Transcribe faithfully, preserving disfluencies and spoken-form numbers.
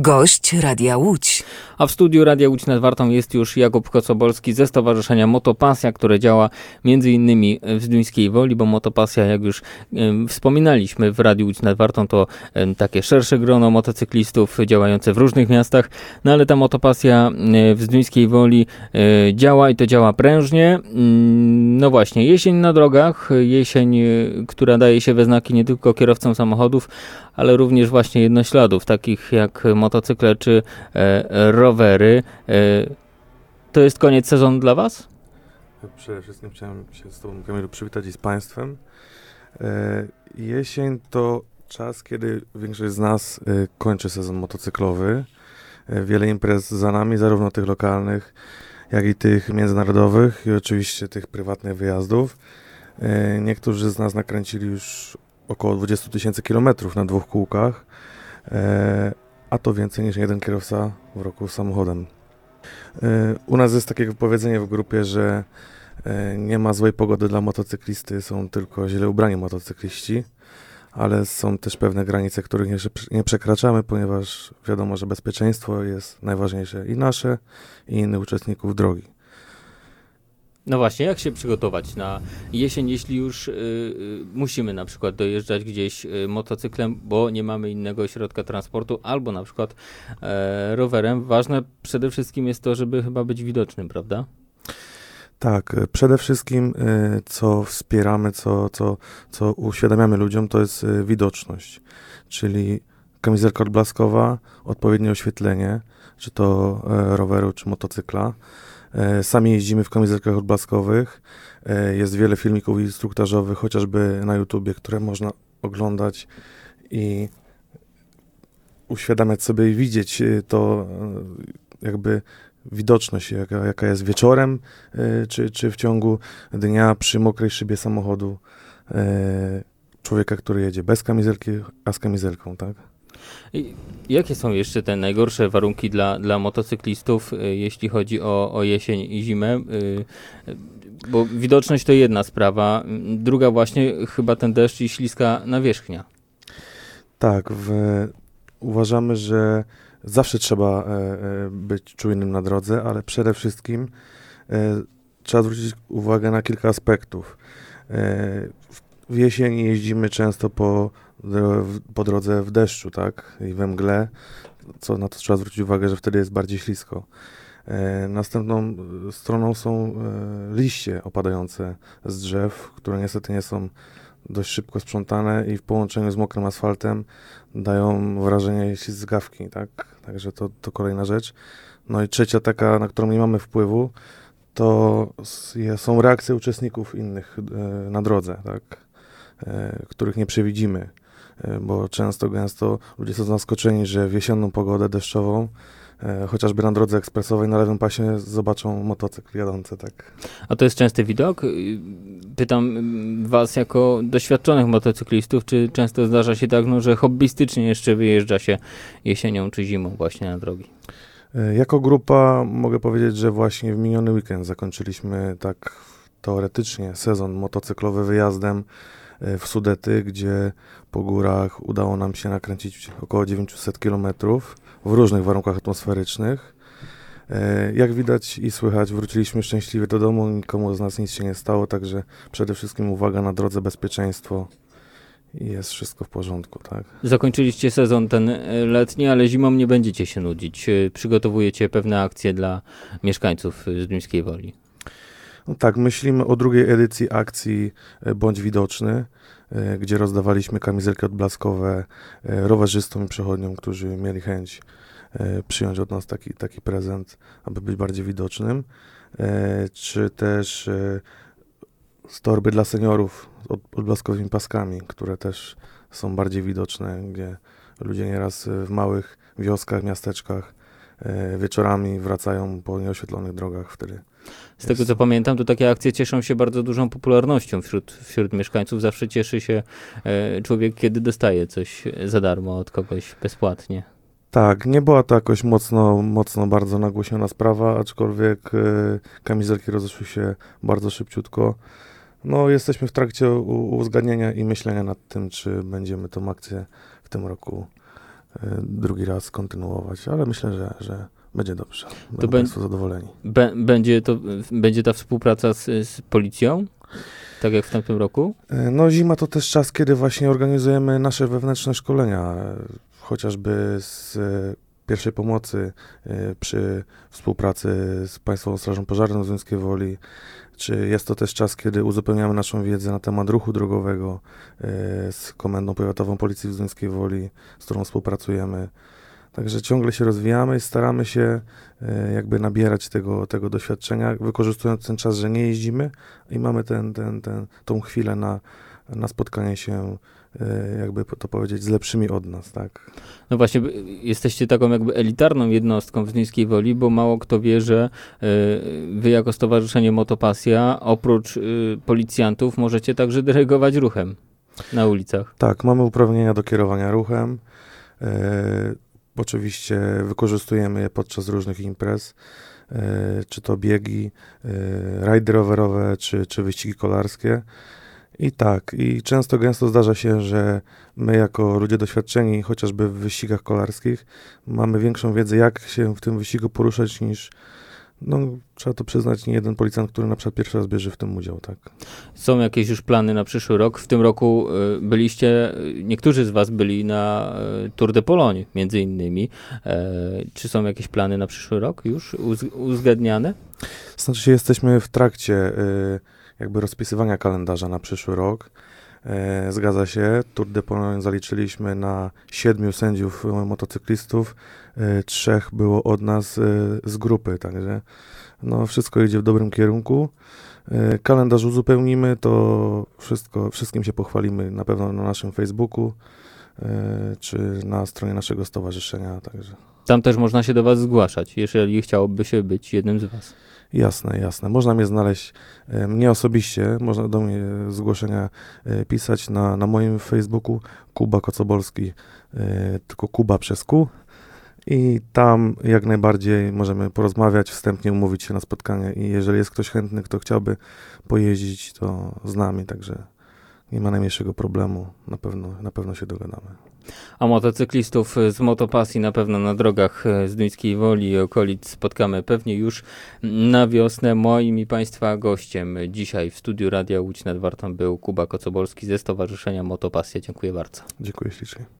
Gość Radia Łódź. A w studiu Radia Łódź nad Wartą jest już Jakub Kocobolski ze Stowarzyszenia Motopasja, które działa między innymi w Zduńskiej Woli, bo Motopasja, jak już e, wspominaliśmy w Radiu Łódź nad Wartą, to e, takie szersze grono motocyklistów działające w różnych miastach, no ale ta Motopasja e, w Zduńskiej Woli e, działa i to działa prężnie. Mm, no właśnie, jesień na drogach, jesień, e, która daje się we znaki nie tylko kierowcom samochodów, ale również właśnie jednośladów, takich jak motocykle czy e, rowery. E, to jest koniec sezonu dla Was? Przede wszystkim chciałem się z Tobą, Kamilu, przywitać i z Państwem. E, jesień to czas, kiedy większość z nas e, kończy sezon motocyklowy. E, wiele imprez za nami, zarówno tych lokalnych, jak i tych międzynarodowych i oczywiście tych prywatnych wyjazdów. E, niektórzy z nas nakręcili już około dwadzieścia tysięcy kilometrów na dwóch kółkach, e, a to więcej niż jeden kierowca w roku samochodem. E, u nas jest takie powiedzenie w grupie, że e, nie ma złej pogody dla motocyklisty, są tylko źle ubrani motocykliści, ale są też pewne granice, których nie, nie przekraczamy, ponieważ wiadomo, że bezpieczeństwo jest najważniejsze i nasze, i innych uczestników drogi. No właśnie, jak się przygotować na jesień, jeśli już y, y, musimy na przykład dojeżdżać gdzieś y, motocyklem, bo nie mamy innego środka transportu, albo na przykład e, rowerem. Ważne przede wszystkim jest to, żeby chyba być widocznym, prawda? Tak, przede wszystkim y, co wspieramy, co, co, co uświadamiamy ludziom, to jest y, widoczność, czyli kamizelka odblaskowa, odpowiednie oświetlenie, czy to e, roweru, czy motocykla. Sami jeździmy w kamizelkach odblaskowych. Jest wiele filmików instruktażowych, chociażby na YouTubie, które można oglądać i uświadamiać sobie i widzieć to jakby widoczność, jaka, jaka jest wieczorem, czy, czy w ciągu dnia przy mokrej szybie samochodu człowieka, który jedzie bez kamizelki, a z kamizelką, tak? I jakie są jeszcze te najgorsze warunki dla, dla motocyklistów, y, jeśli chodzi o, o jesień i zimę? Y, bo widoczność to jedna sprawa, druga właśnie chyba ten deszcz i śliska nawierzchnia. Tak, w, uważamy, że zawsze trzeba e, e, być czujnym na drodze, ale przede wszystkim e, trzeba zwrócić uwagę na kilka aspektów. E, w, w jesieni jeździmy często po po drodze w deszczu, tak, i we mgle, co na to trzeba zwrócić uwagę, że wtedy jest bardziej ślisko. E, następną stroną są e, liście opadające z drzew, które niestety nie są dość szybko sprzątane i w połączeniu z mokrym asfaltem dają wrażenie ślizgawki, tak, także to, to kolejna rzecz. No i trzecia taka, na którą nie mamy wpływu, to są reakcje uczestników innych e, na drodze, tak, e, których nie przewidzimy. Bo często, gęsto ludzie są zaskoczeni, że w jesienną pogodę deszczową, e, chociażby na drodze ekspresowej na lewym pasie zobaczą motocykl jadący, tak. A to jest częsty widok? Pytam was jako doświadczonych motocyklistów, czy często zdarza się tak, no, że hobbystycznie jeszcze wyjeżdża się jesienią czy zimą właśnie na drogi? E, jako grupa mogę powiedzieć, że właśnie w miniony weekend zakończyliśmy tak teoretycznie sezon motocyklowy wyjazdem w Sudety, gdzie po górach udało nam się nakręcić około dziewięćset kilometrów w różnych warunkach atmosferycznych. Jak widać i słychać, wróciliśmy szczęśliwie do domu, nikomu z nas nic się nie stało, także przede wszystkim uwaga na drodze, bezpieczeństwo i jest wszystko w porządku, tak? Zakończyliście sezon ten letni, ale zimą nie będziecie się nudzić. Przygotowujecie pewne akcje dla mieszkańców Zduńskiej Woli. No tak, myślimy o drugiej edycji akcji Bądź Widoczny, gdzie rozdawaliśmy kamizelki odblaskowe rowerzystom i przechodniom, którzy mieli chęć przyjąć od nas taki, taki prezent, aby być bardziej widocznym, czy też z torby dla seniorów z odblaskowymi paskami, które też są bardziej widoczne, gdzie ludzie nieraz w małych wioskach, miasteczkach wieczorami wracają po nieoświetlonych drogach wtedy. Z tego co pamiętam, to takie akcje cieszą się bardzo dużą popularnością wśród, wśród mieszkańców. Zawsze cieszy się e, człowiek, kiedy dostaje coś za darmo od kogoś bezpłatnie. Tak, nie była to jakoś mocno, mocno bardzo nagłośniona sprawa, aczkolwiek e, kamizelki rozeszły się bardzo szybciutko. No, jesteśmy w trakcie u, uzgadniania i myślenia nad tym, czy będziemy tą akcję w tym roku drugi raz kontynuować, ale myślę, że, że będzie dobrze. Będą To Państwo bę- zadowoleni. Be, będzie, to, będzie ta współpraca z, z policją? Tak jak w tamtym roku? No zima to też czas, kiedy właśnie organizujemy nasze wewnętrzne szkolenia, chociażby z pierwszej pomocy przy współpracy z Państwową Strażą Pożarną Zduńskiej Woli, czy jest to też czas, kiedy uzupełniamy naszą wiedzę na temat ruchu drogowego z Komendą Powiatową Policji w Zduńskiej Woli, z którą współpracujemy. Także ciągle się rozwijamy i staramy się jakby nabierać tego, tego doświadczenia, wykorzystując ten czas, że nie jeździmy i mamy ten, ten, ten, tą chwilę na, na spotkanie się, jakby to powiedzieć, z lepszymi od nas, tak? No właśnie, jesteście taką jakby elitarną jednostką w Zduńskiej Woli, bo mało kto wie, że wy jako Stowarzyszenie Motopasja oprócz policjantów możecie także dyrygować ruchem na ulicach. Tak, mamy uprawnienia do kierowania ruchem. Oczywiście wykorzystujemy je podczas różnych imprez, czy to biegi, rajdy rowerowe, czy, czy wyścigi kolarskie. I tak, i często gęsto zdarza się, że my jako ludzie doświadczeni, chociażby w wyścigach kolarskich, mamy większą wiedzę, jak się w tym wyścigu poruszać niż, no trzeba to przyznać, nie jeden policjant, który na przykład pierwszy raz bierze w tym udział, tak. Są jakieś już plany na przyszły rok? W tym roku y, byliście, niektórzy z was byli na y, Tour de Pologne, między innymi. E, czy są jakieś plany na przyszły rok już uz, uzgadniane? Znaczy się, jesteśmy w trakcie y, jakby rozpisywania kalendarza na przyszły rok. E, zgadza się, Tour de Pologne zaliczyliśmy na siedmiu sędziów motocyklistów, e, trzech było od nas e, z grupy, także no, wszystko idzie w dobrym kierunku. E, kalendarz uzupełnimy, to wszystko, wszystkim się pochwalimy na pewno na naszym Facebooku, e, czy na stronie naszego stowarzyszenia, także. Tam też można się do was zgłaszać, jeżeli chciałoby się być jednym z was. Jasne, jasne. Można mnie znaleźć, e, mnie osobiście, można do mnie zgłoszenia e, pisać na, na moim Facebooku, Kuba Kocobolski, e, tylko Kuba przez Q. I tam jak najbardziej możemy porozmawiać, wstępnie umówić się na spotkanie i jeżeli jest ktoś chętny, kto chciałby pojeździć, to z nami, także nie ma najmniejszego problemu, na pewno, na pewno się dogadamy. A motocyklistów z Motopasji na pewno na drogach Zduńskiej Woli i okolic spotkamy pewnie już na wiosnę. Moim i Państwa gościem dzisiaj w studiu Radia Łódź nad Wartą był Kuba Kocobolski ze Stowarzyszenia Motopasja. Dziękuję bardzo. Dziękuję ślicznie.